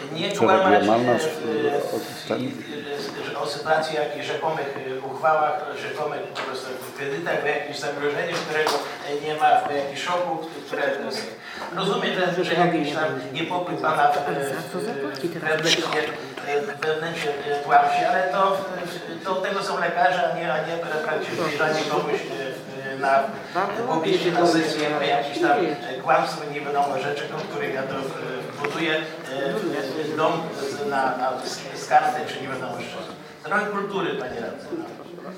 nie kłamać o sytuacji jakichś rzekomych uchwałach, rzekomych po prostu kredytach, o jakimś zagrożeniu, którego nie ma, w jakimś szoku, które... Rozumiem, że jakiś tam niepokój pana wewnętrznie tłamsi, ale to tego są lekarze, a nie praktykowanie kogoś na publicznej pozycji, jakieś tam kłamstwo, nie wiadomo rzeczy, których ja to buduje dom na skartę, czy nie wiadomo jeszcze. Trochę kultury, panie radny.